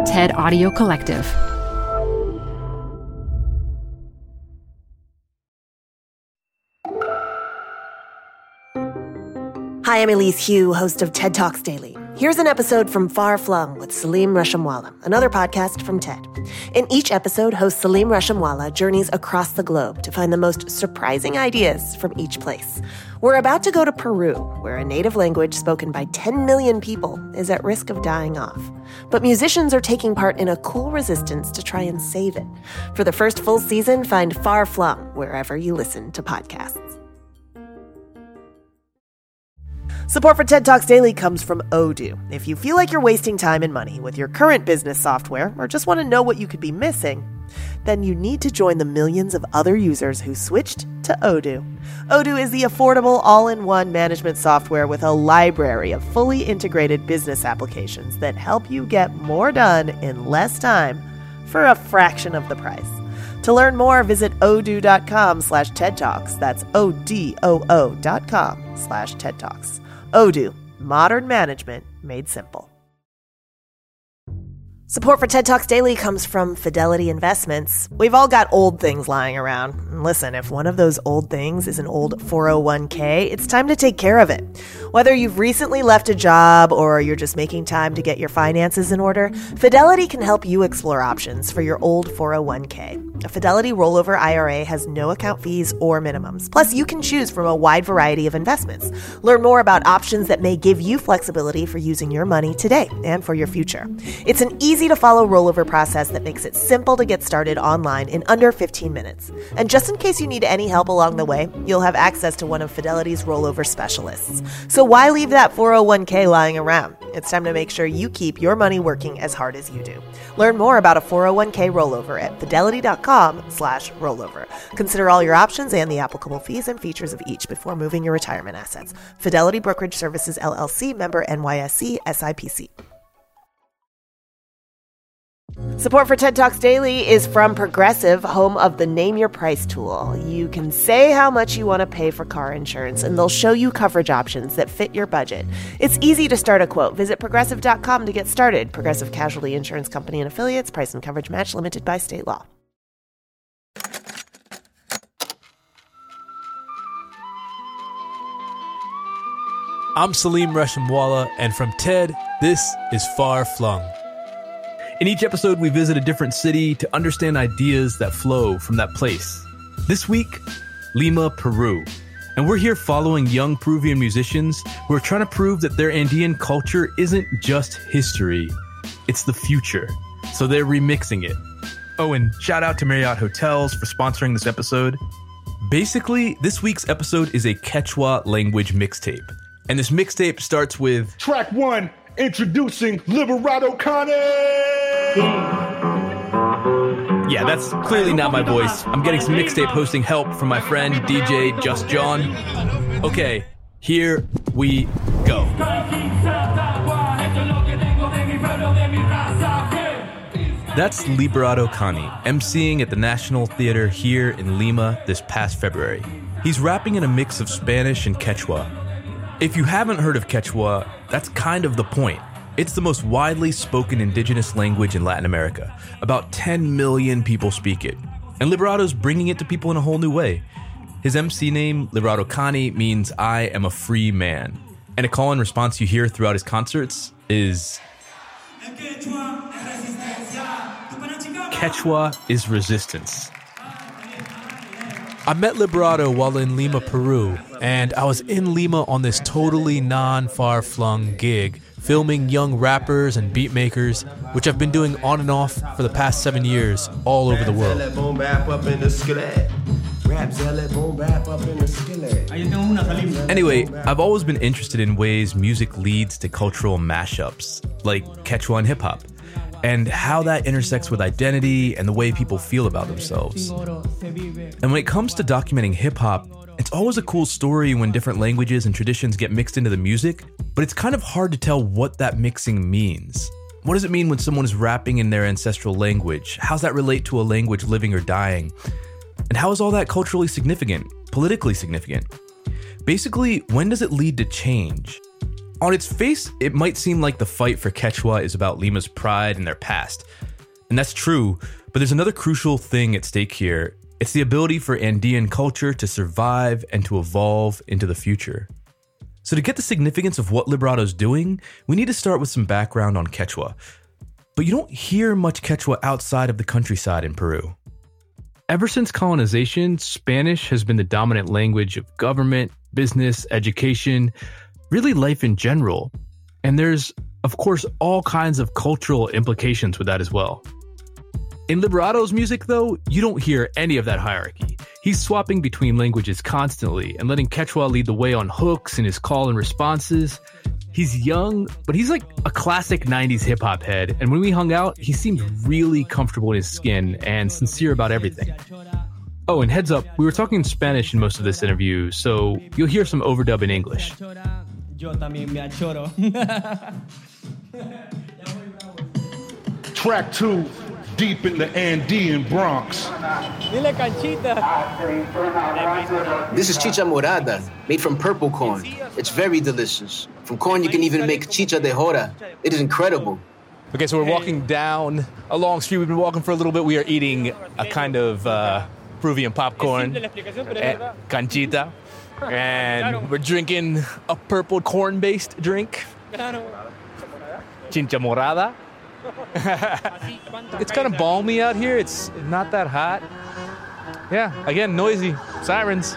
TED Audio Collective. Hi, I'm Elise Hu, host of TED Talks Daily. Here's an episode from Far Flung with Salim Reshamwala, another podcast from TED. In each episode, host Salim Reshamwala journeys across the globe to find the most surprising ideas from each place. We're about to go to Peru, where a native language spoken by 10 million people is at risk of dying off. But musicians are taking part in a cool resistance to try and save it. For the first full season, find Far Flung wherever you listen to podcasts. Support for TED Talks Daily comes from Odoo. If you feel like you're wasting time and money with your current business software or just want to know what you could be missing, then you need to join the millions of other users who switched to Odoo. Odoo is the affordable all-in-one management software with a library of fully integrated business applications that help you get more done in less time for a fraction of the price. To learn more, visit odoo.com/TED Talks. That's odoo.com/TED Talks. Odoo, modern management made simple. Support for TED Talks Daily comes from Fidelity Investments. We've all got old things lying around. And listen, if one of those old things is an old 401k, it's time to take care of it. Whether you've recently left a job or you're just making time to get your finances in order, Fidelity can help you explore options for your old 401k. A Fidelity rollover IRA has no account fees or minimums. Plus, you can choose from a wide variety of investments. Learn more about options that may give you flexibility for using your money today and for your future. It's an easy-to-follow rollover process that makes it simple to get started online in under 15 minutes. And just in case you need any help along the way, you'll have access to one of Fidelity's rollover specialists. So why leave that 401k lying around? It's time to make sure you keep your money working as hard as you do. Learn more about a 401k rollover at fidelity.com/rollover. Consider all your options and the applicable fees and features of each before moving your retirement assets. Fidelity Brokerage Services, LLC, member NYSE, SIPC. Support for TED Talks Daily is from Progressive, home of the Name Your Price tool. You can say how much you want to pay for car insurance, and they'll show you coverage options that fit your budget. It's easy to start a quote. Visit Progressive.com to get started. Progressive Casualty Insurance Company and Affiliates. Price and coverage match limited by state law. I'm Salim Reshamwala, and from TED, this is Far Flung. In each episode, we visit a different city to understand ideas that flow from that place. This week, Lima, Peru. And we're here following young Peruvian musicians who are trying to prove that their Andean culture isn't just history, it's the future. So they're remixing it. Oh, and shout out to Marriott Hotels for sponsoring this episode. Basically, this week's episode is a Quechua language mixtape. And this mixtape starts with Track 1, introducing Liberato Kane! Yeah, that's clearly not my voice. I'm getting some mixtape hosting help from my friend DJ Just John. Okay, here we go. That's Liberato Kane, emceeing at the National Theater here in Lima this past February. He's rapping in a mix of Spanish and Quechua. If you haven't heard of Quechua, that's kind of the point. It's the most widely spoken indigenous language in Latin America. About 10 million people speak it. And Liberato's bringing it to people in a whole new way. His MC name, Liberato Kane, means I am a free man. And a call and response you hear throughout his concerts is Quechua is resistance. I met Liberato while in Lima, Peru, and I was in Lima on this totally non-far-flung gig, filming young rappers and beat makers, which I've been doing on and off for the past 7 years all over the world. Anyway, I've always been interested in ways music leads to cultural mashups, like Quechua and hip-hop, and how that intersects with identity and the way people feel about themselves. And when it comes to documenting hip-hop, it's always a cool story when different languages and traditions get mixed into the music, but it's kind of hard to tell what that mixing means. What does it mean when someone is rapping in their ancestral language? How does that relate to a language living or dying? And how is all that culturally significant, politically significant? Basically, when does it lead to change? On its face, it might seem like the fight for Quechua is about Lima's pride and their past. And that's true, but there's another crucial thing at stake here. It's the ability for Andean culture to survive and to evolve into the future. So to get the significance of what Liberado's doing, we need to start with some background on Quechua. But you don't hear much Quechua outside of the countryside in Peru. Ever since colonization, Spanish has been the dominant language of government, business, education, really life in general. And there's, of course, all kinds of cultural implications with that as well. In Liberado's music, though, you don't hear any of that hierarchy. He's swapping between languages constantly and letting Quechua lead the way on hooks in his call and responses. He's young, but he's like a classic 90s hip-hop head, and when we hung out, he seemed really comfortable in his skin and sincere about everything. Oh, and heads up, we were talking in Spanish in most of this interview, so you'll hear some overdub in English. Track 2, deep in the Andean Bronx. This is chicha morada, made from purple corn. It's very delicious. From corn, you can even make chicha de jora. It is incredible. Okay, so we're walking down a long street. We've been walking for a little bit. We are eating a kind of Peruvian popcorn, canchita, and we're drinking a purple corn-based drink, chincha morada. It's kind of balmy out here. It's not that hot. Yeah, again, noisy. Sirens.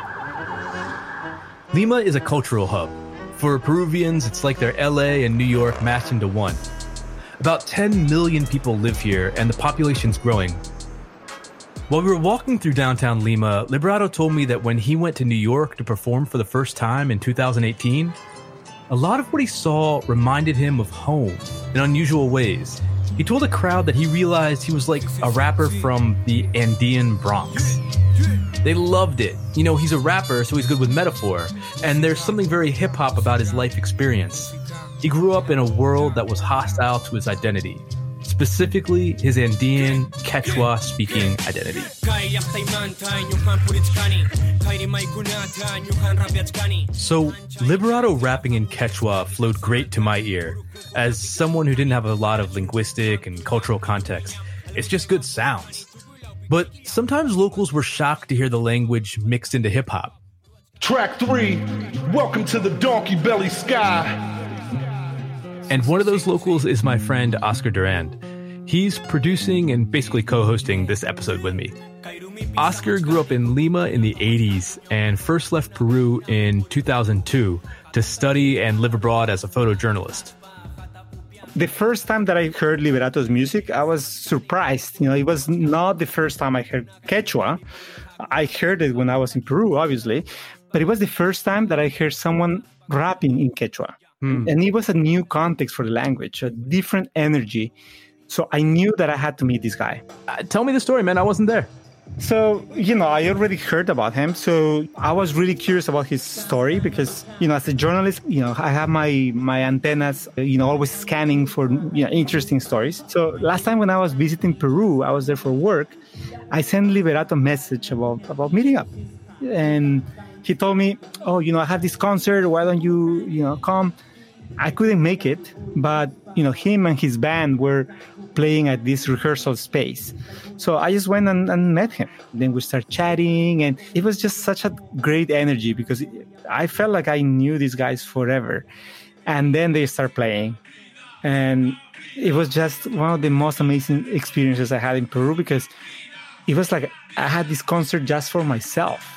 Lima is a cultural hub. For Peruvians, it's like they're LA and New York mashed into one. About 10 million people live here, and the population's growing. While we were walking through downtown Lima, Liberado told me that when he went to New York to perform for the first time in 2018, a lot of what he saw reminded him of home in unusual ways. He told the crowd that he realized he was like a rapper from the Andean Bronx. They loved it. You know, he's a rapper, so he's good with metaphor, and there's something very hip-hop about his life experience. He grew up in a world that was hostile to his identity, specifically his Andean, Quechua-speaking identity. So, Liberado rapping in Quechua flowed great to my ear. As someone who didn't have a lot of linguistic and cultural context, it's just good sounds. But sometimes locals were shocked to hear the language mixed into hip-hop. Track 3, welcome to the Donkey Belly Sky. And one of those locals is my friend Oscar Durand. He's producing and basically co-hosting this episode with me. Oscar grew up in Lima in the 80s and first left Peru in 2002 to study and live abroad as a photojournalist. The first time that I heard Liberado's music, I was surprised. You know, it was not the first time I heard Quechua. I heard it when I was in Peru, obviously, but it was the first time that I heard someone rapping in Quechua. And it was a new context for the language, a different energy. So I knew that I had to meet this guy. Tell me the story, man. I wasn't there. So, you know, I already heard about him. So I was really curious about his story because, you know, as a journalist, you know, I have my antennas, you know, always scanning for, you know, interesting stories. So last time when I was visiting Peru, I was there for work. I sent Liberato a message about meeting up. And he told me, oh, you know, I have this concert. Why don't you, you know, come? I couldn't make it, but, you know, him and his band were playing at this rehearsal space. So I just went and met him. Then we started chatting, and it was just such a great energy because I felt like I knew these guys forever. And then they start playing. And it was just one of the most amazing experiences I had in Peru because it was like I had this concert just for myself.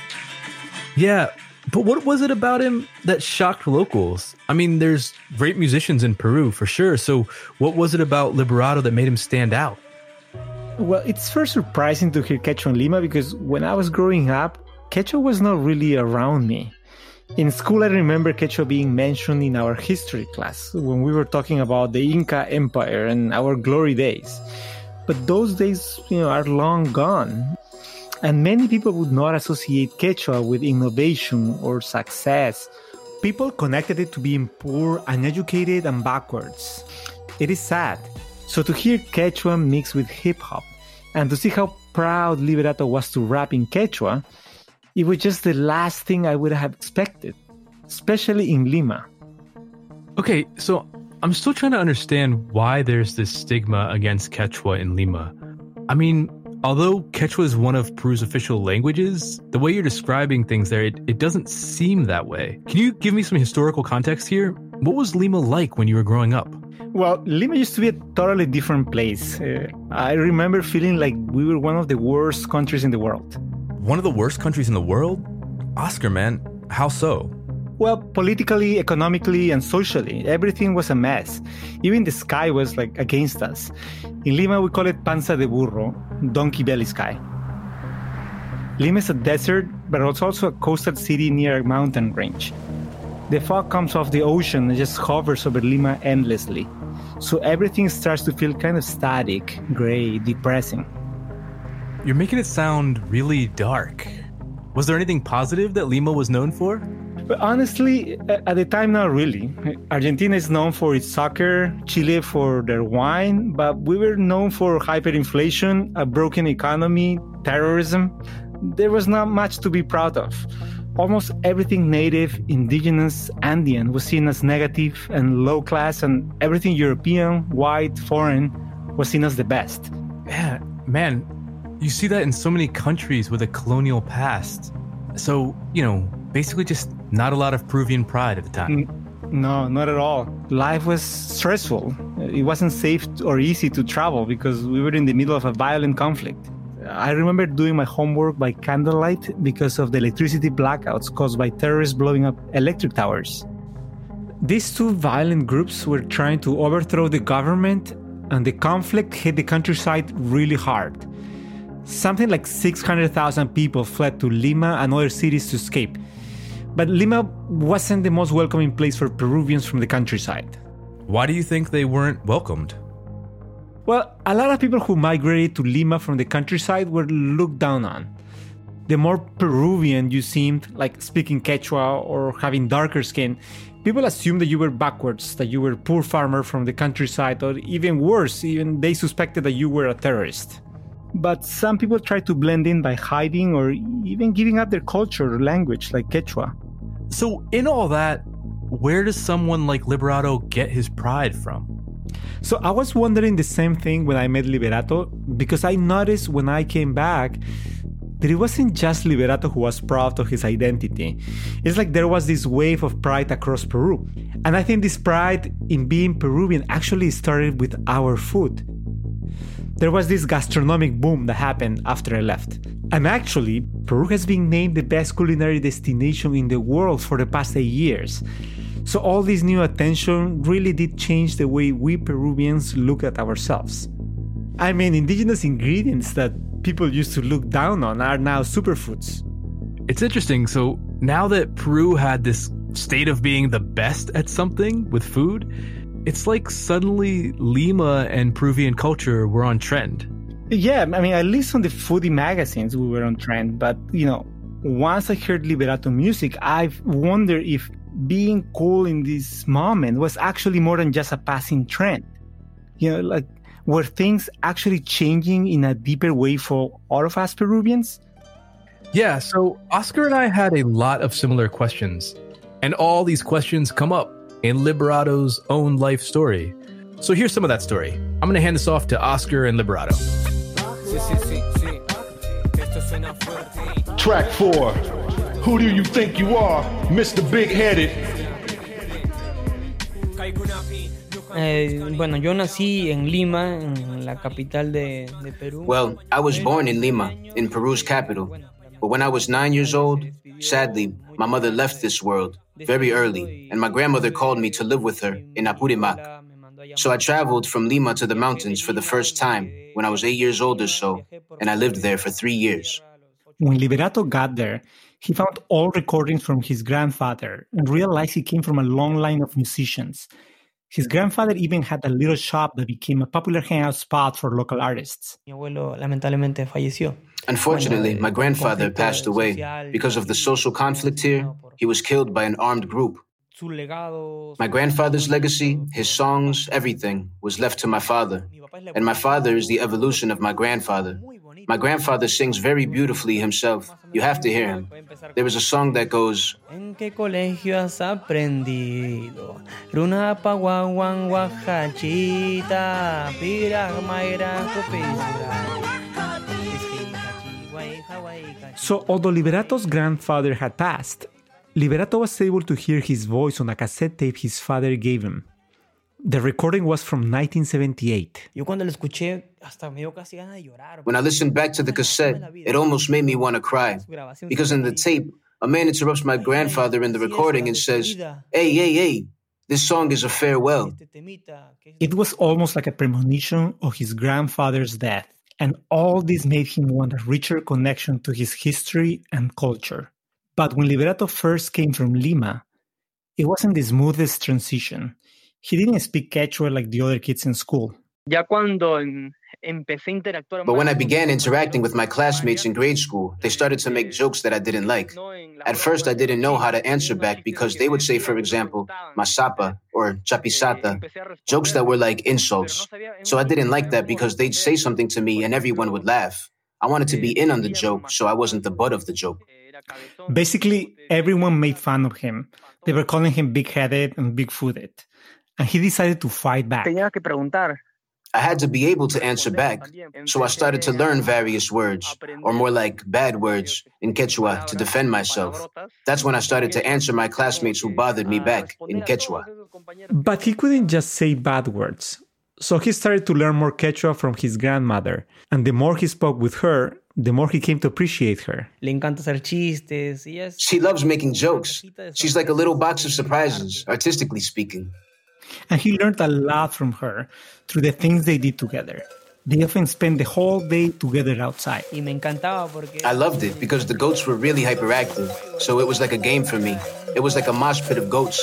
Yeah. But what was it about him that shocked locals? I mean, there's great musicians in Peru for sure. So what was it about Liberado that made him stand out? Well, it's first surprising to hear Quechua in Lima because when I was growing up, Quechua was not really around me. In school, I remember Quechua being mentioned in our history class when we were talking about the Inca Empire and our glory days. But those days, you know, are long gone. And many people would not associate Quechua with innovation or success. People connected it to being poor, uneducated, and backwards. It is sad. So to hear Quechua mixed with hip-hop, and to see how proud Liberato was to rap in Quechua, it was just the last thing I would have expected, especially in Lima. Okay, so I'm still trying to understand why there's this stigma against Quechua in Lima. I mean, although Quechua is one of Peru's official languages, the way you're describing things there, it doesn't seem that way. Can you give me some historical context here? What was Lima like when you were growing up? Well, Lima used to be a totally different place. I remember feeling like we were one of the worst countries in the world. One of the worst countries in the world? Oscar, man, how so? Well, politically, economically, and socially, everything was a mess. Even the sky was like against us. In Lima, we call it panza de burro, donkey belly sky. Lima is a desert, but it's also a coastal city near a mountain range. The fog comes off the ocean and just hovers over Lima endlessly. So everything starts to feel kind of static, gray, depressing. You're making it sound really dark. Was there anything positive that Lima was known for? But honestly, at the time, not really. Argentina is known for its soccer, Chile for their wine, but we were known for hyperinflation, a broken economy, terrorism. There was not much to be proud of. Almost everything native, indigenous, Andean was seen as negative and low class, and everything European, white, foreign was seen as the best. Yeah, man, you see that in so many countries with a colonial past. So, basically just not a lot of Peruvian pride at the time. No, not at all. Life was stressful. It wasn't safe or easy to travel because we were in the middle of a violent conflict. I remember doing my homework by candlelight because of the electricity blackouts caused by terrorists blowing up electric towers. These two violent groups were trying to overthrow the government, and the conflict hit the countryside really hard. Something like 600,000 people fled to Lima and other cities to escape. But Lima wasn't the most welcoming place for Peruvians from the countryside. Why do you think they weren't welcomed? Well, a lot of people who migrated to Lima from the countryside were looked down on. The more Peruvian you seemed, like speaking Quechua or having darker skin, people assumed that you were backwards, that you were a poor farmer from the countryside, or even worse, even they suspected that you were a terrorist. But some people tried to blend in by hiding or even giving up their culture or language, like Quechua. So in all that, where does someone like Liberato get his pride from? So I was wondering the same thing when I met Liberato, because I noticed when I came back that it wasn't just Liberato who was proud of his identity. It's like there was this wave of pride across Peru. And I think this pride in being Peruvian actually started with our food. There was this gastronomic boom that happened after I left. And actually, Peru has been named the best culinary destination in the world for the past 8 years. So all this new attention really did change the way we Peruvians look at ourselves. I mean, indigenous ingredients that people used to look down on are now superfoods. It's interesting. So now that Peru had this state of being the best at something with food, it's like suddenly Lima and Peruvian culture were on trend. Yeah, I mean, at least on the foodie magazines, we were on trend. But, once I heard Liberato music, I wondered if being cool in this moment was actually more than just a passing trend. Were things actually changing in a deeper way for all of us Peruvians? Yeah, so Oscar and I had a lot of similar questions. And all these questions come up in Liberato's own life story. So here's some of that story. I'm going to hand this off to Oscar and Liberato. Track 4. Who do you think you are, Mr. Big-Headed? Bueno, yo nací en Lima, en la capital de Perú. Well, I was born in Lima, in Peru's capital. But when I was 9 years old, sadly, my mother left this world very early, and my grandmother called me to live with her in Apurimac. So I traveled from Lima to the mountains for the first time when I was 8 years old or so, and I lived there for 3 years. When Liberato got there, he found old recordings from his grandfather and realized he came from a long line of musicians. His grandfather even had a little shop that became a popular hangout spot for local artists. Mi abuelo lamentablemente falleció. Unfortunately, my grandfather passed away. Because of the social conflict here, he was killed by an armed group. My grandfather's legacy, his songs, everything was left to my father. And my father is the evolution of my grandfather. My grandfather sings very beautifully himself. You have to hear him. There is a song that goes, ¿En qué colegio has aprendido? Runa pa guan guajachita, pira maira So, although Liberato's grandfather had passed, Liberato was able to hear his voice on a cassette tape his father gave him. The recording was from 1978. When I listened back to the cassette, it almost made me want to cry. Because in the tape, a man interrupts my grandfather in the recording and says, Hey, this song is a farewell. It was almost like a premonition of his grandfather's death, and all this made him want a richer connection to his history and culture. But when Liberato first came from Lima, it wasn't the smoothest transition. He didn't speak Quechua like the other kids in school. But when I began interacting with my classmates in grade school, they started to make jokes that I didn't like. At first, I didn't know how to answer back because they would say, for example, masapa or chapisata, jokes that were like insults. So I didn't like that because they'd say something to me and everyone would laugh. I wanted to be in on the joke, so I wasn't the butt of the joke. Basically, everyone made fun of him. They were calling him big-headed and big-footed. And he decided to fight back. I had to be able to answer back, so I started to learn various words, or more like bad words, in Quechua to defend myself. That's when I started to answer my classmates who bothered me back in Quechua. But he couldn't just say bad words. So he started to learn more Quechua from his grandmother. And the more he spoke with her, the more he came to appreciate her. She loves making jokes. She's like a little box of surprises, artistically speaking. And he learned a lot from her through the things they did together. They often spent the whole day together outside. I loved it because the goats were really hyperactive, so it was like a game for me. It was like a mosh pit of goats.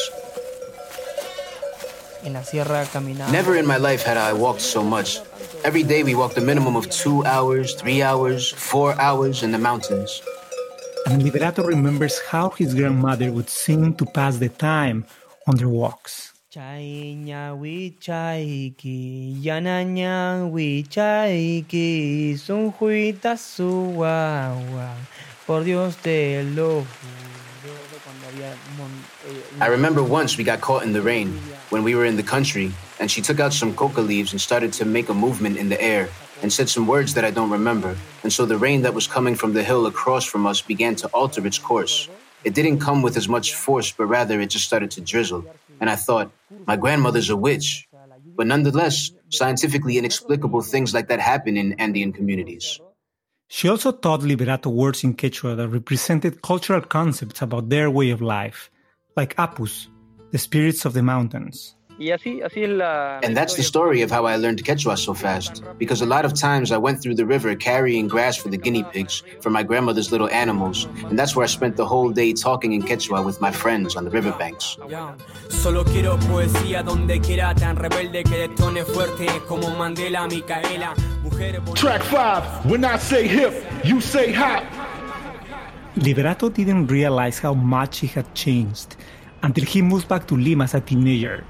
Never in my life had I walked so much. Every day we walked a minimum of 2 hours, 3 hours, 4 hours in the mountains. And Liberato remembers how his grandmother would sing to pass the time on their walks. Chai chaiki, yananya wi chaiki, sun huita suwawa, por Dios te lo I remember once we got caught in the rain when we were in the country, and she took out some coca leaves and started to make a movement in the air and said some words that I don't remember. And so the rain that was coming from the hill across from us began to alter its course. It didn't come with as much force, but rather it just started to drizzle. And I thought, my grandmother's a witch. But nonetheless, scientifically inexplicable things like that happen in Andean communities. She also taught Liberato words in Quechua that represented cultural concepts about their way of life, like apus, the spirits of the mountains. And that's the story of how I learned Quechua so fast, because a lot of times I went through the river carrying grass for the guinea pigs, for my grandmother's little animals, and that's where I spent the whole day talking in Quechua with my friends on the riverbanks. Solo quiero poesía donde quiera, tan rebelde que detone fuerte como Mandela, Micaela. Track 5, when I say hip, you say hop. Liberato didn't realize how much he had changed until he moved back to Lima as a teenager.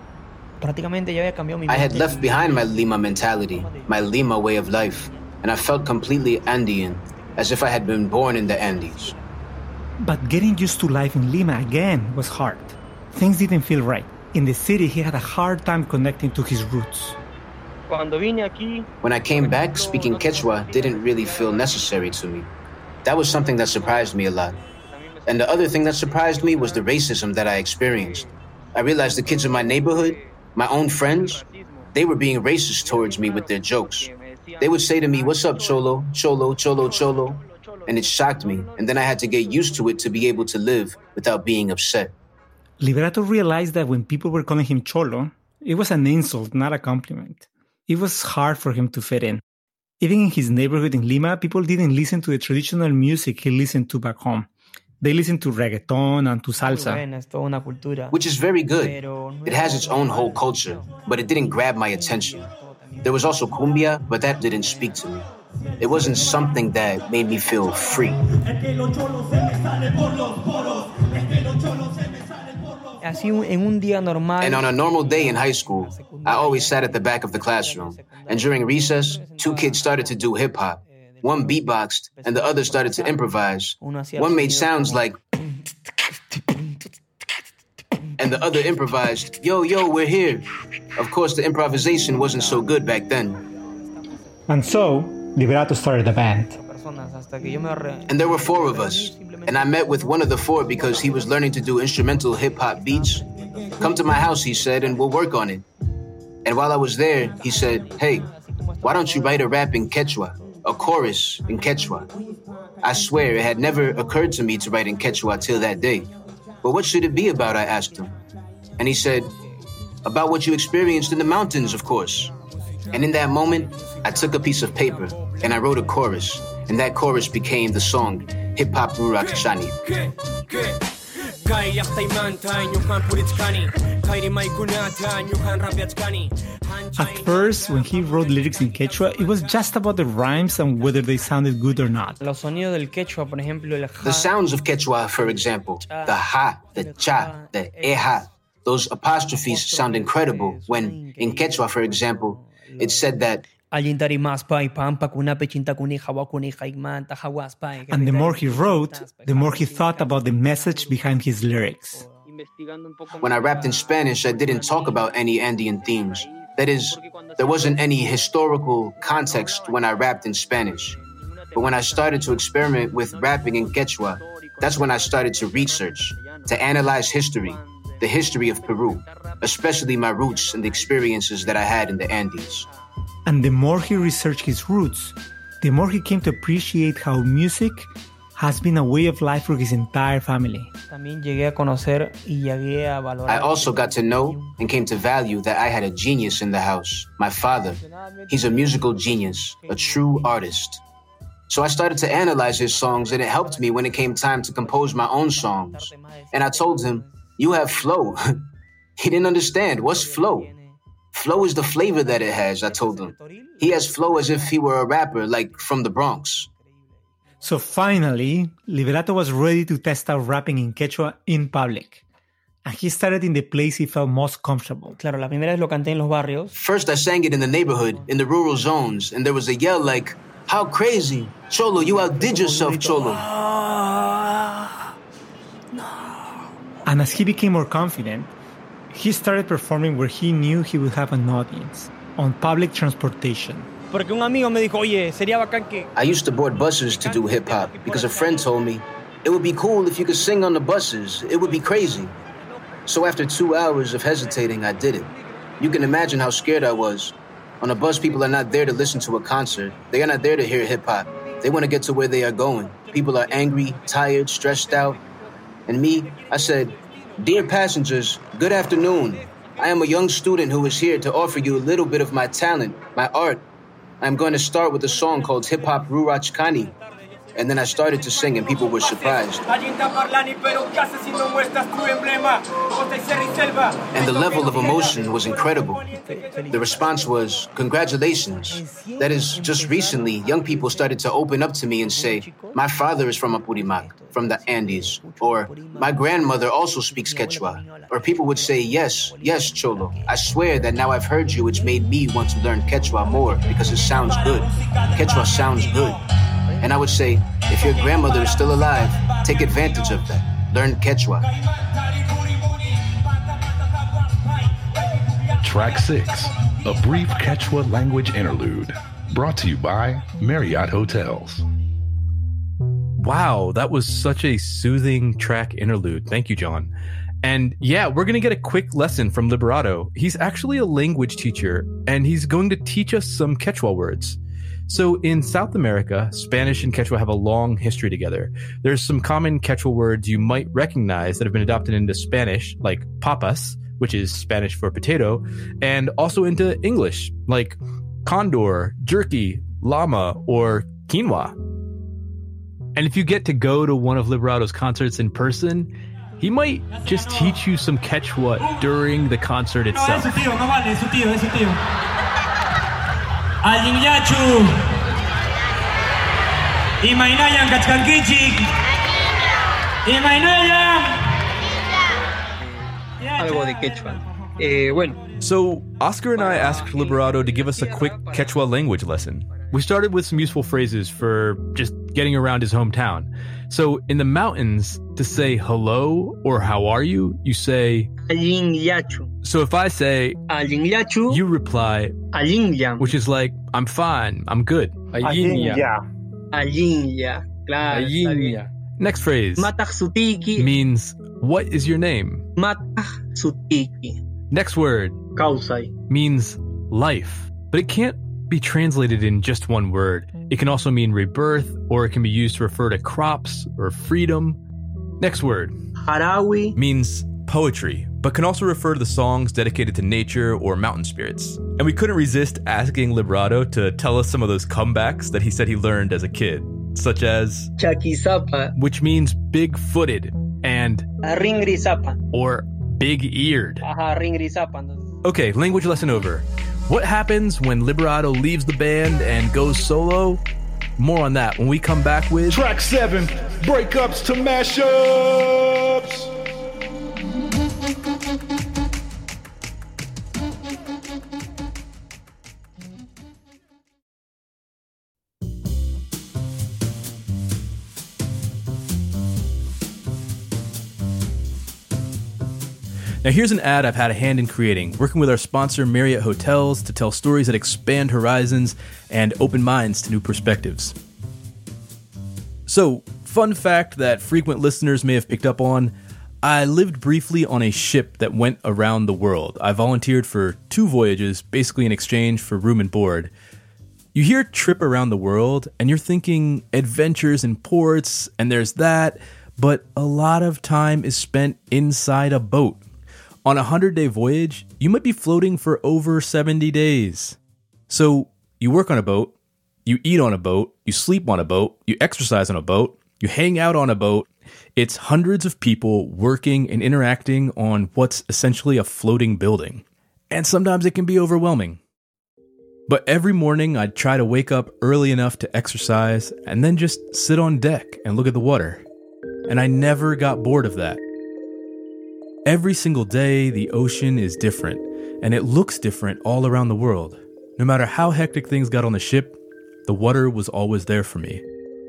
I had left behind my Lima mentality, my Lima way of life, and I felt completely Andean, as if I had been born in the Andes. But getting used to life in Lima again was hard. Things didn't feel right. In the city, he had a hard time connecting to his roots. When I came back, speaking Quechua didn't really feel necessary to me. That was something that surprised me a lot. And the other thing that surprised me was the racism that I experienced. I realized the kids in my neighborhood, my own friends, they were being racist towards me with their jokes. They would say to me, "What's up, Cholo? Cholo, Cholo, Cholo?" And it shocked me, and then I had to get used to it to be able to live without being upset. Liberato realized that when people were calling him Cholo, it was an insult, not a compliment. It was hard for him to fit in. Even in his neighborhood in Lima, people didn't listen to the traditional music he listened to back home. They listened to reggaeton and to salsa. Which is very good. It has its own whole culture, but it didn't grab my attention. There was also cumbia, but that didn't speak to me. It wasn't something that made me feel free. And on a normal day in high school, I always sat at the back of the classroom. And during recess, two kids started to do hip-hop. One beatboxed, and the other started to improvise. One made sounds like... and the other improvised, yo, we're here. Of course, the improvisation wasn't so good back then. And so, Liberato started a band. And there were 4 of us. And I met with one of the 4 because he was learning to do instrumental hip-hop beats. Come to my house, he said, and we'll work on it. And while I was there, he said, hey, why don't you write a rap in Quechua? A chorus in Quechua. I swear it had never occurred to me to write in Quechua till that day. But what should it be about, I asked him. And he said, about what you experienced in the mountains, of course. And in that moment, I took a piece of paper and I wrote a chorus. And that chorus became the song, Hip Hop Rurak Chani. At first, when he wrote lyrics in Quechua, it was just about the rhymes and whether they sounded good or not. The sounds of Quechua, for example, the ha, the cha, the eha, those apostrophes sound incredible when, in Quechua, for example, it said that and the more he wrote, the more he thought about the message behind his lyrics. When I rapped in Spanish, I didn't talk about any Andean themes. That is, there wasn't any historical context when I rapped in Spanish. But when I started to experiment with rapping in Quechua, that's when I started to research, to analyze history, the history of Peru, especially my roots and the experiences that I had in the Andes. And the more he researched his roots, the more he came to appreciate how music has been a way of life for his entire family. I also got to know and came to value that I had a genius in the house, my father. He's a musical genius, a true artist. So I started to analyze his songs, and it helped me when it came time to compose my own songs. And I told him, you have flow. He didn't understand. What's flow? Flow is the flavor that it has, I told him. He has flow as if he were a rapper, like from the Bronx. So finally, Liberato was ready to test out rapping in Quechua in public. And he started in the place he felt most comfortable. First, I sang it in the neighborhood, in the rural zones, and there was a yell like, how crazy! Cholo, you outdid yourself, Cholo. And as he became more confident, he started performing where he knew he would have an audience, on public transportation. I used to board buses to do hip-hop because a friend told me, it would be cool if you could sing on the buses. It would be crazy. So after 2 hours of hesitating, I did it. You can imagine how scared I was. On a bus, people are not there to listen to a concert. They are not there to hear hip-hop. They want to get to where they are going. People are angry, tired, stressed out. And me, I said, dear passengers, good afternoon. I am a young student who is here to offer you a little bit of my talent, my art. I'm going to start with a song called Hip Hop Rurak Chani. And then I started to sing and people were surprised. And the level of emotion was incredible. The response was, congratulations. That is, just recently, young people started to open up to me and say, my father is from Apurimac, from the Andes. Or, my grandmother also speaks Quechua. Or people would say, yes, Cholo. I swear that now I've heard you, it's made me want to learn Quechua more because it sounds good. Quechua sounds good. And I would say, if your grandmother is still alive, take advantage of that. Learn Quechua. Track 6, a brief Quechua language interlude. Brought to you by Marriott Hotels. Wow, that was such a soothing track interlude. Thank you, John. And yeah, we're going to get a quick lesson from Liberato. He's actually a language teacher, and he's going to teach us some Quechua words. So in South America, Spanish and Quechua have a long history together. There's some common Quechua words you might recognize that have been adopted into Spanish, like papas, which is Spanish for potato, and also into English, like condor, jerky, llama, or quinoa. And if you get to go to one of Liberato's concerts in person, he might just teach you some Quechua during the concert itself. Alinyachu Imainayang Kachkankichik Imainayang algo de Quechua. Bueno. So, Oscar and I asked Liberato to give us a quick Quechua language lesson. We started with some useful phrases for just getting around his hometown. So, in the mountains, to say hello or how are you, you say Alinyachu. So if I say Alinyachu, you reply Alinya. which is like, I'm fine, I'm good. Alinya. Alinya. Claro. Alinya. Next phrase Matak sutiki. means, what is your name? Matak sutiki. Next word Kausai. means life, but it can't be translated in just one word. It can also mean rebirth, or it can be used to refer to crops or freedom. Next word Harawi. means poetry, but can also refer to the songs dedicated to nature or mountain spirits. And we couldn't resist asking Liberato to tell us some of those comebacks that he said he learned as a kid, such as Chakisapa. which means big-footed, and Ringrisapa. or big-eared. Ajá, Ringrisapa. Okay, language lesson over. What happens when Liberato leaves the band and goes solo? More on that when we come back with Track 7, breakups to mashups. Now here's an ad I've had a hand in creating, working with our sponsor Marriott Hotels to tell stories that expand horizons and open minds to new perspectives. So, fun fact that frequent listeners may have picked up on, I lived briefly on a ship that went around the world. I volunteered for 2 voyages, basically in exchange for room and board. You hear trip around the world, and you're thinking adventures in ports, and there's that, but a lot of time is spent inside a boat. On a 100-day voyage, you might be floating for over 70 days. So, you work on a boat, you eat on a boat, you sleep on a boat, you exercise on a boat, you hang out on a boat. It's hundreds of people working and interacting on what's essentially a floating building. And sometimes it can be overwhelming. But every morning I'd try to wake up early enough to exercise and then just sit on deck and look at the water. And I never got bored of that. Every single day, the ocean is different, and it looks different all around the world. No matter how hectic things got on the ship, the water was always there for me.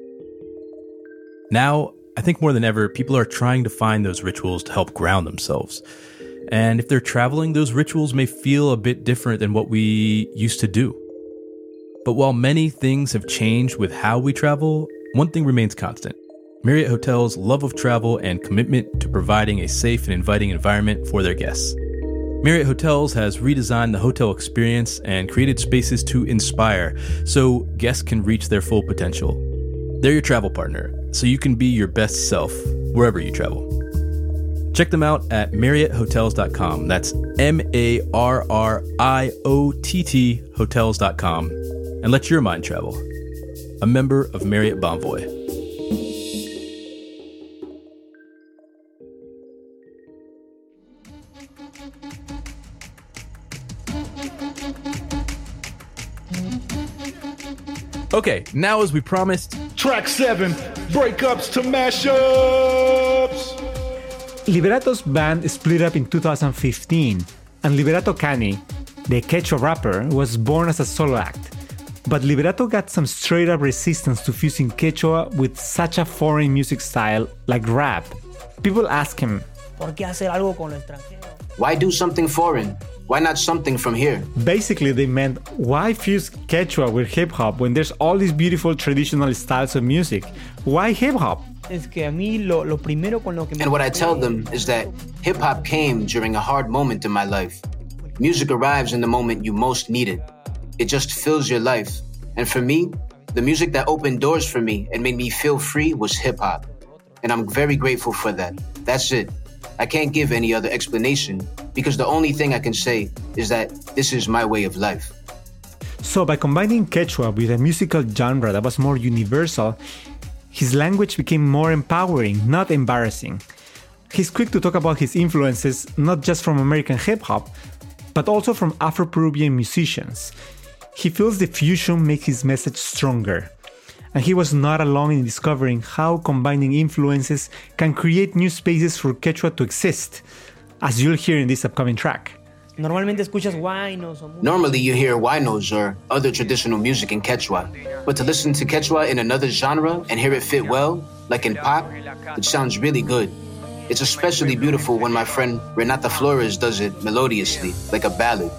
Now, I think more than ever, people are trying to find those rituals to help ground themselves. And if they're traveling, those rituals may feel a bit different than what we used to do. But while many things have changed with how we travel, one thing remains constant. Marriott Hotels' love of travel and commitment to providing a safe and inviting environment for their guests. Marriott Hotels has redesigned the hotel experience and created spaces to inspire so guests can reach their full potential. They're your travel partner, so you can be your best self wherever you travel. Check them out at MarriottHotels.com. That's MarriOtt hotels.com. And let your mind travel. A member of Marriott Bonvoy. Okay, now as we promised, Track 7, breakups to mashups. Liberato's band split up in 2015, and Liberato Cani, the Quechua rapper, was born as a solo act. But Liberato got some straight-up resistance to fusing Quechua with such a foreign music style like rap. People ask him, ¿Por qué hacer algo con lo extranjero? Why do something foreign? Why not something from here? Basically, they meant, why fuse Quechua with hip-hop when there's all these beautiful traditional styles of music? Why hip-hop? Es que a mí lo primero con lo que me And what I tell them is that hip-hop came during a hard moment in my life. Music arrives in the moment you most need it. It just fills your life. And for me, the music that opened doors for me and made me feel free was hip-hop. And I'm very grateful for that. That's it. I can't give any other explanation because the only thing I can say is that this is my way of life. So by combining Quechua with a musical genre that was more universal, his language became more empowering, not embarrassing. He's quick to talk about his influences not just from American hip-hop, but also from Afro-Peruvian musicians. He feels the fusion makes his message stronger. And he was not alone in discovering how combining influences can create new spaces for Quechua to exist. as you'll hear in this upcoming track. Normalmente escuchas huaynos o Normally you hear huaynos or other traditional music in Quechua, but to listen to Quechua in another genre and hear it fit well, like in pop, it sounds really good. It's especially beautiful when my friend Renata Flores does it melodiously, like a ballad.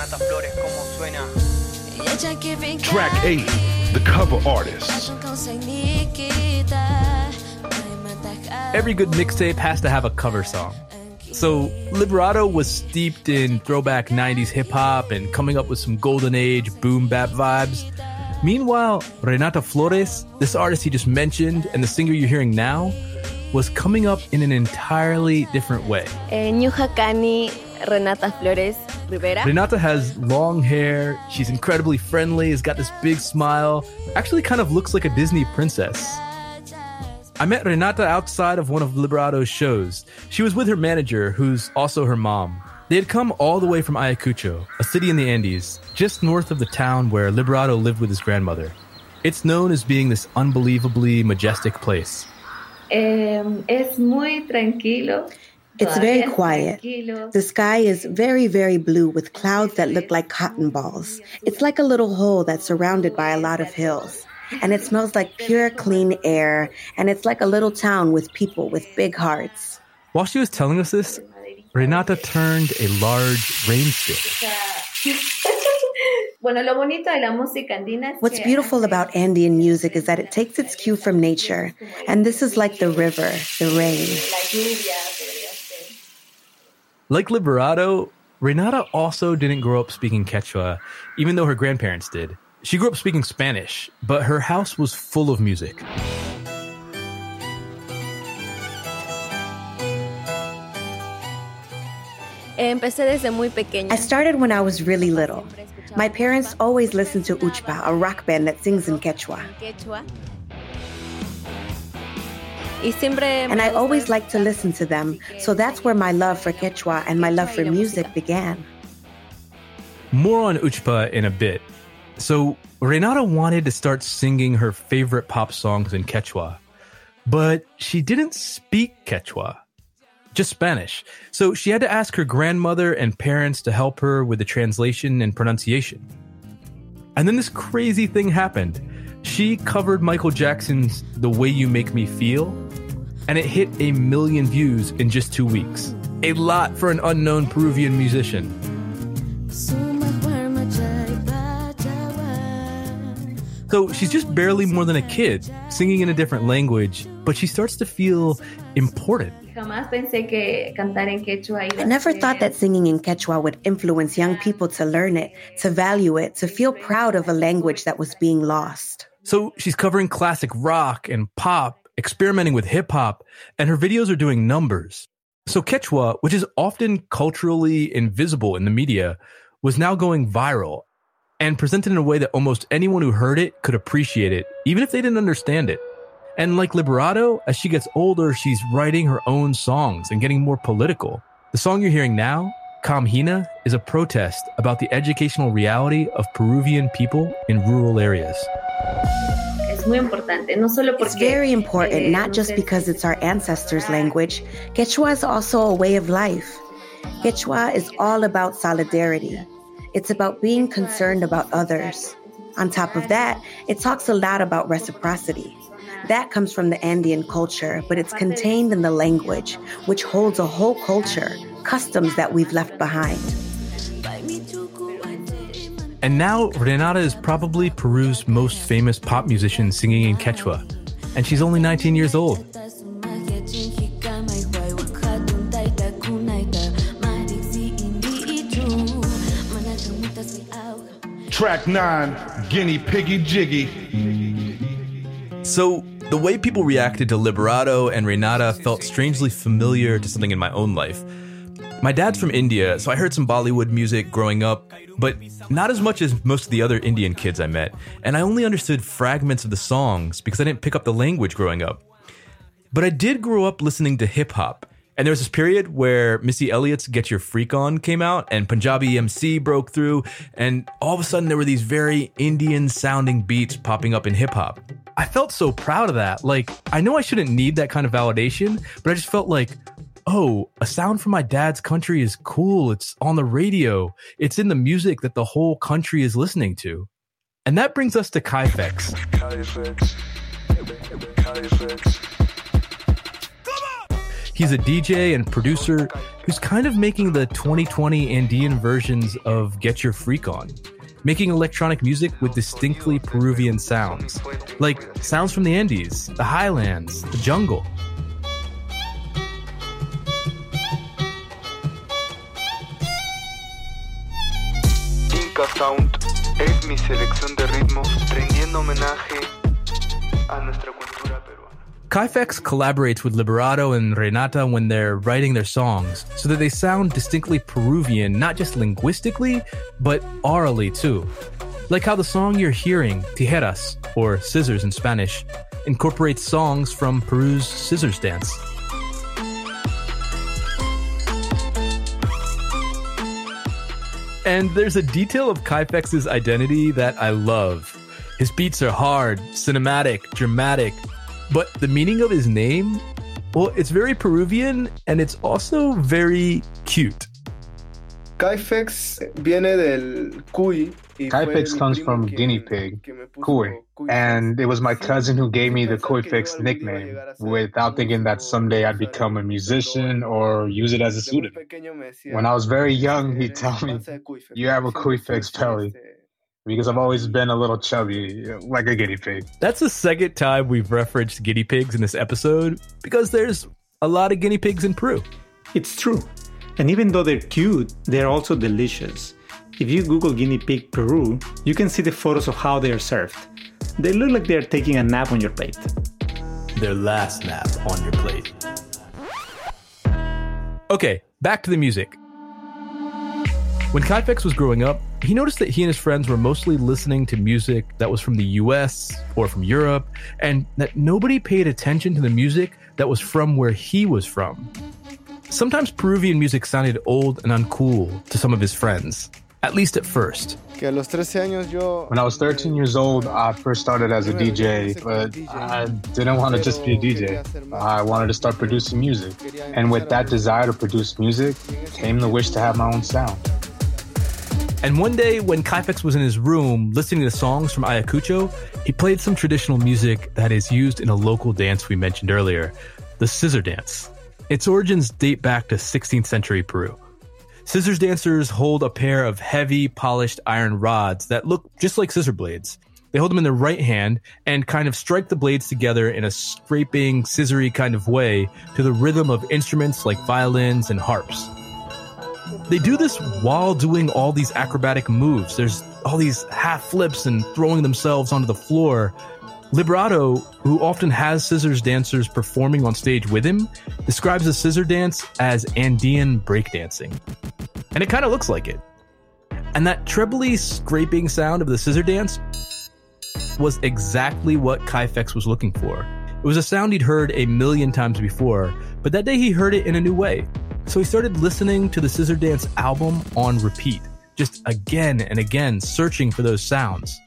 Track 8, The Cover Artists. Every good mixtape has to have a cover song. So Liberato was steeped in throwback 90s hip-hop and coming up with some golden age boom bap vibes. Meanwhile, Renata Flores, this artist he just mentioned, and the singer you're hearing now, was coming up in an entirely different way. Ñuhacani Renata Flores Rivera. Renata has long hair, she's incredibly friendly, has got this big smile, actually kind of looks like a Disney princess. I met Renata outside of one of Liberato's shows. She was with her manager, who's also her mom. They had come all the way from Ayacucho, a city in the Andes, just north of the town where Liberato lived with his grandmother. It's known as being this unbelievably majestic place. Es muy tranquilo. It's very quiet. The sky is very, very blue with clouds that look like cotton balls. It's like a little hole that's surrounded by a lot of hills. And it smells like pure, clean air. And it's like a little town with people with big hearts. While she was telling us this, Renata turned a large rain stick. What's beautiful about Andean music is that it takes its cue from nature. And this is like the river, the rain. Like Liberato, Renata also didn't grow up speaking Quechua, even though her grandparents did. She grew up speaking Spanish, but her house was full of music. I started when I was really little. My parents always listened to Uchpa, a rock band that sings in Quechua. And I always liked to listen to them, so that's where my love for Quechua and my love for music began. More on Uchpa in a bit. So Renata wanted to start singing her favorite pop songs in Quechua, but she didn't speak Quechua, just Spanish. So she had to ask her grandmother and parents to help her with the translation and pronunciation. And then this crazy thing happened. She covered Michael Jackson's The Way You Make Me Feel, and it hit 1 million views in just 2 weeks. A lot for an unknown Peruvian musician. So she's just barely more than a kid, singing in a different language, but she starts to feel important. I never thought that singing in Quechua would influence young people to learn it, to value it, to feel proud of a language that was being lost. So she's covering classic rock and pop, experimenting with hip-hop, and her videos are doing numbers. So Quechua, which is often culturally invisible in the media, was now going viral and presented in a way that almost anyone who heard it could appreciate it, even if they didn't understand it. And like Liberato, as she gets older, she's writing her own songs and getting more political. The song you're hearing now, Camhina, is a protest about the educational reality of Peruvian people in rural areas. It's very important, not just because it's our ancestors' language. Quechua is also a way of life. Quechua is all about solidarity. It's about being concerned about others. On top of that, it talks a lot about reciprocity. That comes from the Andean culture, but it's contained in the language, which holds a whole culture, customs that we've left behind. And now Renata is probably Peru's most famous pop musician singing in Quechua, and she's only 19 years old. Track 9, Guinea Piggy Jiggy. So the way people reacted to Liberato and Renata felt strangely familiar to something in my own life. My dad's from India, so I heard some Bollywood music growing up, but not as much as most of the other Indian kids I met. And I only understood fragments of the songs because I didn't pick up the language growing up. But I did grow up listening to hip hop. And there was this period where Missy Elliott's Get Your Freak On came out and Punjabi MC broke through. And all of a sudden there were these very Indian sounding beats popping up in hip hop. I felt so proud of that. Like, I know I shouldn't need that kind of validation, but I just felt like, oh, a sound from my dad's country is cool. It's on the radio. It's in the music that the whole country is listening to. And that brings us to Kaifex. He's a DJ and producer who's kind of making the 2020 Andean versions of Get Your Freak On, making electronic music with distinctly Peruvian sounds, like sounds from the Andes, the highlands, the jungle. Inca Sound es mi selección de ritmos rindiendo homenaje a nuestra cultura peruana. Kaifex collaborates with Liberato and Renata when they're writing their songs so that they sound distinctly Peruvian, not just linguistically, but aurally too. Like how the song you're hearing, Tijeras, or Scissors in Spanish, incorporates songs from Peru's scissors dance. And there's a detail of Kaifex's identity that I love. His beats are hard, cinematic, dramatic, but the meaning of his name, well, it's very Peruvian and it's also very cute. Kaifex viene del cuy. Kaifex comes from guinea pig, cuy, and it was my cousin who gave me the Kaifex nickname without thinking that someday I'd become a musician or use it as a pseudonym. When I was very young, he'd tell me, "You have a Kaifex belly," because I've always been a little chubby, like a guinea pig. That's the second time we've referenced guinea pigs in this episode because there's a lot of guinea pigs in Peru. It's true. And even though they're cute, they're also delicious. If you Google guinea pig Peru, you can see the photos of how they are served. They look like they're taking a nap on your plate. Their last nap on your plate. Okay, back to the music. When Kaifex was growing up, he noticed that he and his friends were mostly listening to music that was from the US or from Europe, and that nobody paid attention to the music that was from where he was from. Sometimes Peruvian music sounded old and uncool to some of his friends, at least at first. When I was 13 years old, I first started as a DJ, but I didn't want to just be a DJ. I wanted to start producing music. And with that desire to produce music came the wish to have my own sound. And one day when Kaifex was in his room listening to songs from Ayacucho, he played some traditional music that is used in a local dance we mentioned earlier, the scissor dance. Its origins date back to 16th century Peru. Scissors dancers hold a pair of heavy, polished iron rods that look just like scissor blades. They hold them in their right hand and kind of strike the blades together in a scraping, scissory kind of way to the rhythm of instruments like violins and harps. They do this while doing all these acrobatic moves. There's all these half flips and throwing themselves onto the floor. Liberato, who often has scissors dancers performing on stage with him, describes the scissor dance as Andean breakdancing. And it kind of looks like it. And that trebly scraping sound of the scissor dance was exactly what Kaifex was looking for. It was a sound he'd heard a million times before, but that day he heard it in a new way. So he started listening to the Scissor Dance album on repeat, just again and again, searching for those sounds.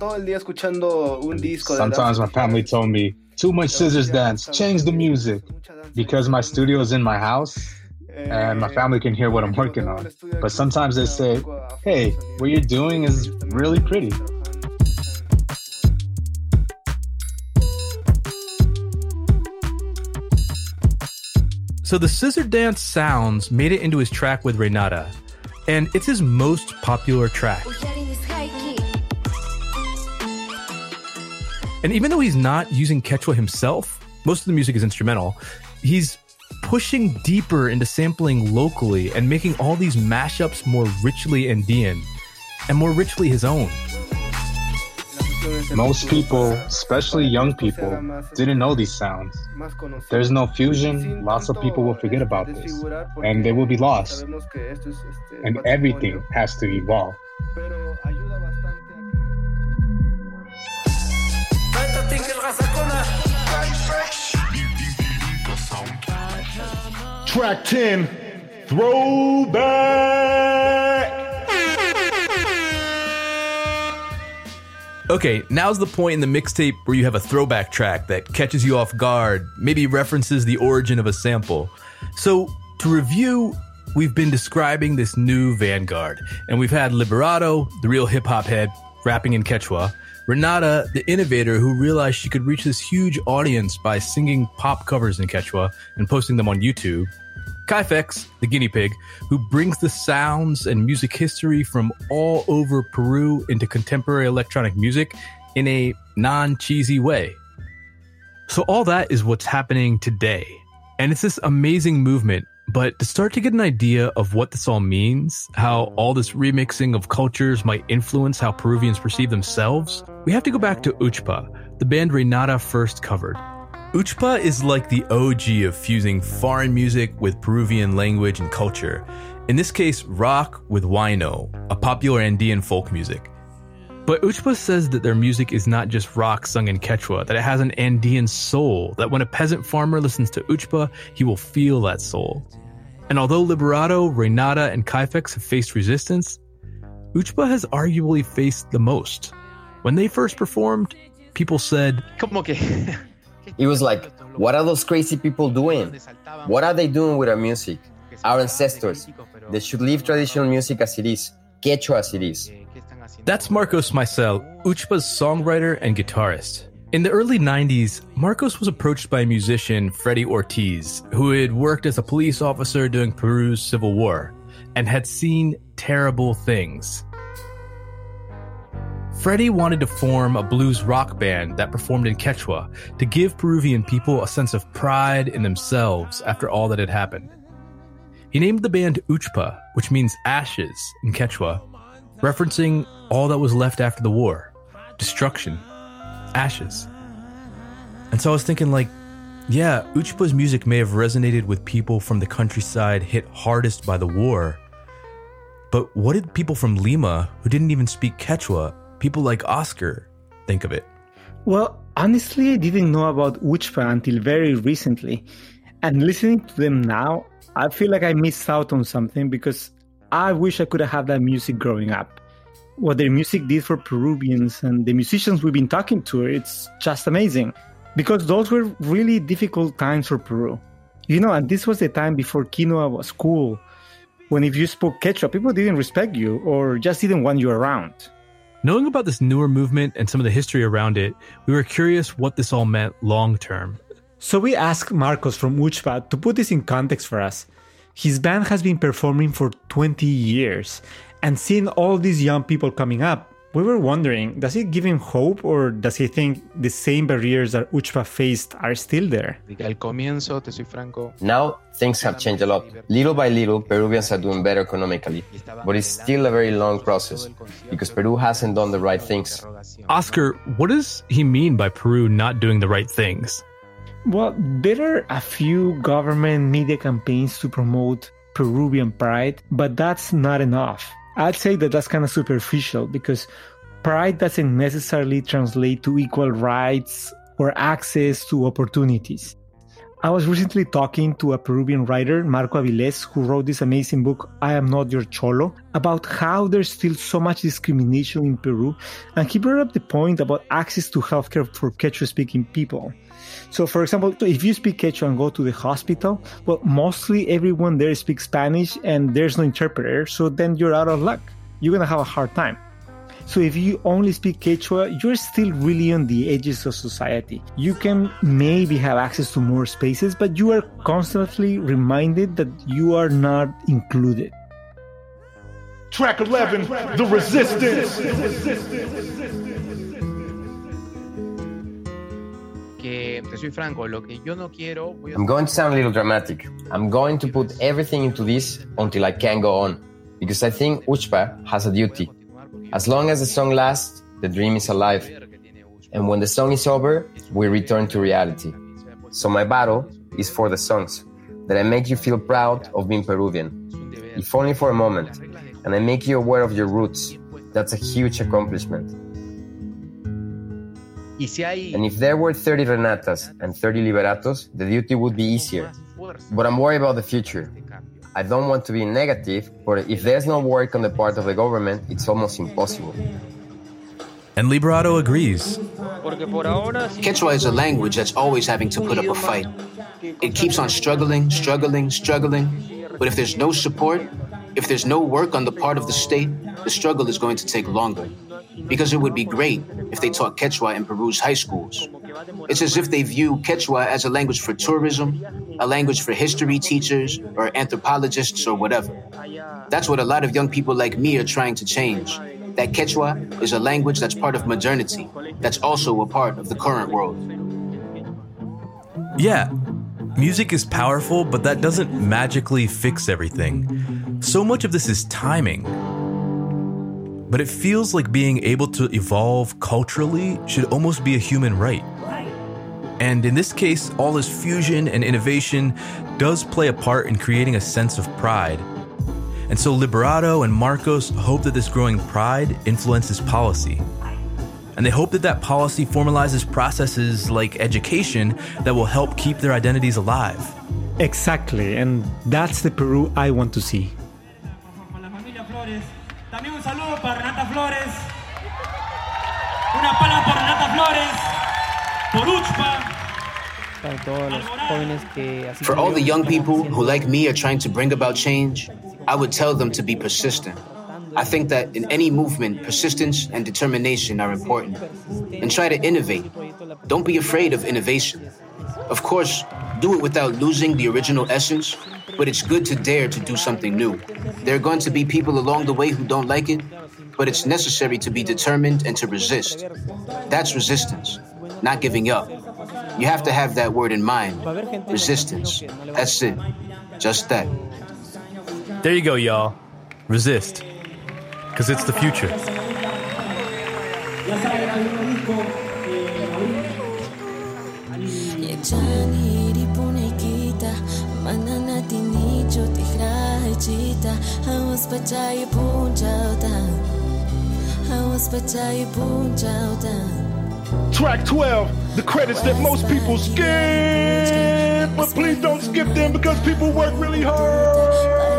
Sometimes my family told me, "Too much scissors dance, change the music." Because my studio is in my house, and my family can hear what I'm working on. But sometimes they say, "Hey, what you're doing is really pretty." So the scissor dance sounds made it into his track with Renata, and it's his most popular track. And even though he's not using Quechua himself, most of the music is instrumental, he's pushing deeper into sampling locally and making all these mashups more richly Andean and more richly his own. Most people, especially young people, didn't know these sounds. There's no fusion, lots of people will forget about this, and they will be lost. And everything has to evolve. Track 10, Throwback! Okay, now's the point in the mixtape where you have a throwback track that catches you off guard, maybe references the origin of a sample. So, to review, we've been describing this new vanguard, and we've had Liberato, the real hip-hop head, rapping in Quechua, Renata, the innovator who realized she could reach this huge audience by singing pop covers in Quechua and posting them on YouTube, Kaifex, the guinea pig, who brings the sounds and music history from all over Peru into contemporary electronic music in a non-cheesy way. So all that is what's happening today. And it's this amazing movement. But to start to get an idea of what this all means, how all this remixing of cultures might influence how Peruvians perceive themselves, we have to go back to Uchpa, the band Renata first covered. Uchpa is like the OG of fusing foreign music with Peruvian language and culture. In this case, rock with huayno, a popular Andean folk music. But Uchpa says that their music is not just rock sung in Quechua, that it has an Andean soul, that when a peasant farmer listens to Uchpa, he will feel that soul. And although Liberato, Renata, and Kaifex have faced resistance, Uchpa has arguably faced the most. When they first performed, people said, it was like, what are those crazy people doing? What are they doing with our music? Our ancestors. They should leave traditional music as it is, Quechua as it is. That's Marcos Maicel, Uchpa's songwriter and guitarist. In the early 90s, Marcos was approached by musician Freddy Ortiz, who had worked as a police officer during Peru's Civil War, and had seen terrible things. Freddy wanted to form a blues rock band that performed in Quechua to give Peruvian people a sense of pride in themselves after all that had happened. He named the band Uchpa, which means ashes in Quechua, referencing all that was left after the war. Destruction. Ashes. And so I was thinking yeah, Uchpa's music may have resonated with people from the countryside hit hardest by the war. But what did people from Lima, who didn't even speak Quechua, people like Oscar, think of it? Well, honestly, I didn't know about Uchpa until very recently. And listening to them now, I feel like I missed out on something because I wish I could have had that music growing up. What their music did for Peruvians and the musicians we've been talking to, it's just amazing. Because those were really difficult times for Peru. And this was the time before quinoa was cool, when if you spoke Quechua, people didn't respect you or just didn't want you around. Knowing about this newer movement and some of the history around it, we were curious what this all meant long term. So we asked Marcos from Uchpa to put this in context for us. His band has been performing for 20 years, and seeing all these young people coming up, we were wondering, does it give him hope or does he think the same barriers that Uchpa faced are still there? Now, things have changed a lot. Little by little, Peruvians are doing better economically, but it's still a very long process because Peru hasn't done the right things. Oscar, what does he mean by Peru not doing the right things? Well, there are a few government media campaigns to promote Peruvian pride, but that's not enough. I'd say that that's kind of superficial because pride doesn't necessarily translate to equal rights or access to opportunities. I was recently talking to a Peruvian writer, Marco Avilés, who wrote this amazing book, I Am Not Your Cholo, about how there's still so much discrimination in Peru. And he brought up the point about access to healthcare for Quechua-speaking people. So, for example, if you speak Quechua and go to the hospital, well, mostly everyone there speaks Spanish and there's no interpreter, so then you're out of luck. You're going to have a hard time. So if you only speak Quechua, you're still really on the edges of society. You can maybe have access to more spaces, but you are constantly reminded that you are not included. Track 11, The Resistance. I'm going to sound a little dramatic. I'm going to put everything into this until I can't go on, because I think Uchpa has a duty. As long as the song lasts, the dream is alive. And when the song is over, we return to reality. So my battle is for the songs, that I make you feel proud of being Peruvian, if only for a moment, and I make you aware of your roots. That's a huge accomplishment. And if there were 30 Renatas and 30 Liberatos, the duty would be easier. But I'm worried about the future. I don't want to be negative, but if there's no work on the part of the government, it's almost impossible. And Liberato agrees. Quechua is a language that's always having to put up a fight. It keeps on struggling. But if there's no support, if there's no work on the part of the state, the struggle is going to take longer. Because it would be great if they taught Quechua in Peru's high schools. It's as if they view Quechua as a language for tourism, a language for history teachers or anthropologists or whatever. That's what a lot of young people like me are trying to change. That Quechua is a language that's part of modernity, that's also a part of the current world. Yeah, music is powerful, but that doesn't magically fix everything. So much of this is timing. But it feels like being able to evolve culturally should almost be a human right. And in this case, all this fusion and innovation does play a part in creating a sense of pride. And so Liberato and Marcos hope that this growing pride influences policy. And they hope that that policy formalizes processes like education that will help keep their identities alive. Exactly, and that's the Peru I want to see. También un saludo para Renata Flores. Una pala por Renata Flores. Por Uchpa. For all the young people who, like me, are trying to bring about change, I would tell them to be persistent. I think that in any movement, persistence and determination are important. And try to innovate. Don't be afraid of innovation. Of course, do it without losing the original essence, but it's good to dare to do something new. There are going to be people along the way who don't like it, but it's necessary to be determined and to resist. That's resistance, not giving up. You have to have that word in mind. Resistance. That's it. Just that. There you go, y'all. Resist. Because it's the future. Track 12, the credits that most people skip, but please don't skip them because people work really hard.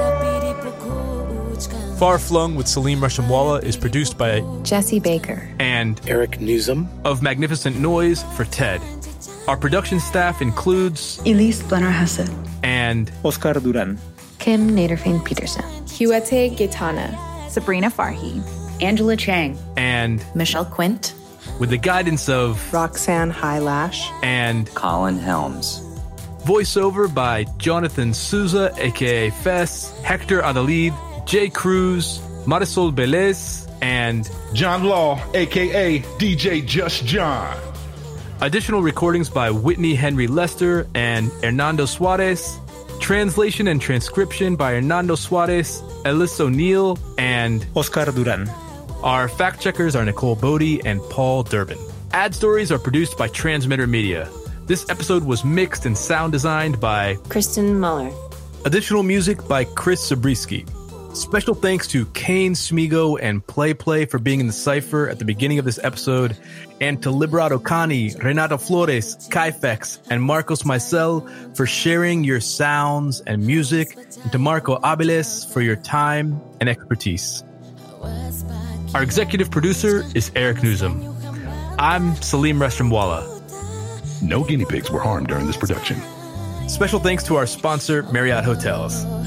Far Flung with Salim Reshamwala is produced by Jesse Baker and Eric Newsom of Magnificent Noise for TED. Our production staff includes Elise Blenner-Hassett and Oscar Duran, Kim Naderfane-Peterson, Huete Gitana, Sabrina Farhi, Angela Chang, and Michelle Quint, with the guidance of Roxanne Highlash and Colin Helms. Voiceover by Jonathan Souza, aka Fess, Hector Adalid, Jay Cruz, Marisol Velez, and John Law, aka DJ Just John. Additional recordings by Whitney Henry Lester and Hernando Suarez. Translation and transcription by Hernando Suarez, Ellis O'Neill, and Oscar Duran. Our fact checkers are Nicole Bodie and Paul Durbin. Ad stories are produced by Transmitter Media. This episode was mixed and sound designed by Kristen Muller. Additional music by Chris Zabriskie. Special thanks to Kane Smigo and Play for being in the cipher at the beginning of this episode, and to Liberato Cani, Renata Flores, Kaifex, and Marcos Maisel for sharing your sounds and music, and to Marco Abeles for your time and expertise. Our executive producer is Eric Newsom. I'm Salim Reshamwala. No guinea pigs were harmed during this production. Special thanks to our sponsor, Marriott Hotels.